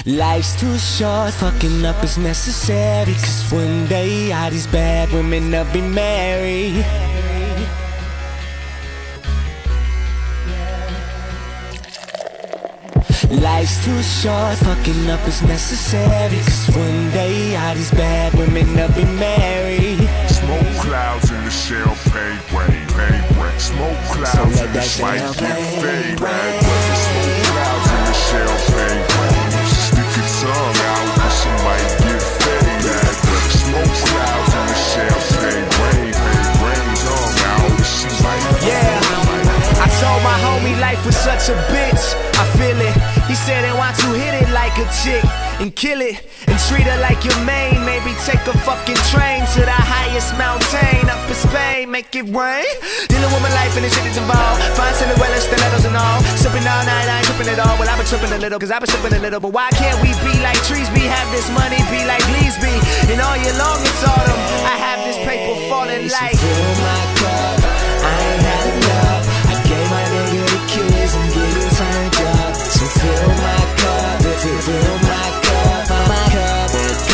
Life's too short, fucking up is necessary. Cause one day all these bad women will be married. Life's too short, fucking up is necessary. Cause one day all these bad women will be married. Smoke clouds in the champagne rain, smoke clouds in the might get fade. Bad weather, smoke clouds in the champagne rain. Stick your tongue out, but she might get fade. Bad weather, smoke clouds in the champagne rain. Tongue out, but she might get fade. I told my homie life was such a bitch, I feel it. He said they want to hit it like a chick and kill it and treat her like your main. Maybe take a fucking train to the highest mountain up in Spain, make it rain. Dealing with my life and the shit that's involved. Fine silhouettes, stilettos and all. Sipping all night, I ain't tripping at all. Well, I've been tripping a little, cause I've been sipping a little. But why can't we be like trees be? Have this money be like leaves be. And all year long it's autumn. I have this paper falling like fill my cup, I ain't had enough. I gave my nigga the keys, I'm getting turned up. So fill my cup, fill my cup, my cup.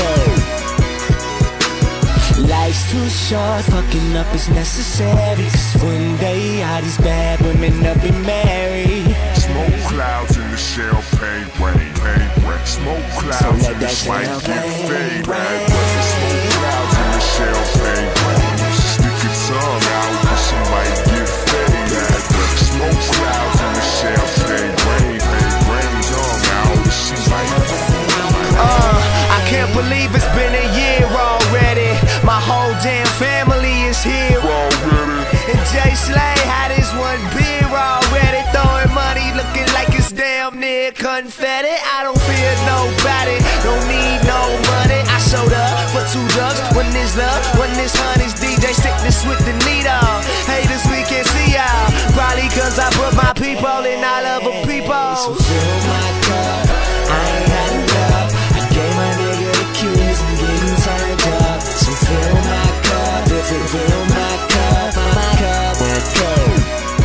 Life's too short, fucking up is necessary. Cause one day all these bad women will be married. Smoke clouds in the champagne rain, smoke clouds in the might get fade. Bad weather, smoke clouds in the champagne rain. Stick your tongue out, but she might get fade. Bad weather, smoke clouds in the champagne rain. Tongue out, but she might get fade. I can't believe it's been a year already. My whole damn family is here already. And Jay Slay had his one beer already. Throwing money looking like it's damn near confetti. I don't fear nobody, don't need no money. I showed up for 2 drugs, one is love, one is honey's DJ sickness with the needle. Haters, we can't see y'all, probably cause I put my people in all other people. So fill my cup, I ain't had enough. I gave my nigga the keys, I'm getting turned up. So fill my cup, fill my cup, my cup, my cup.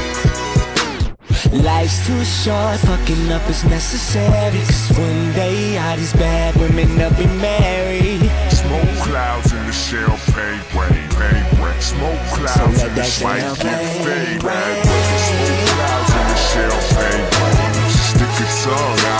Life's too short, fucking up is necessary. Cause one day all these bad women will be married. Smoke clouds in the champagne rain, smoke clouds in the might get fade. Bad weather, smoke clouds in the champagne rain. Stick your tongue out.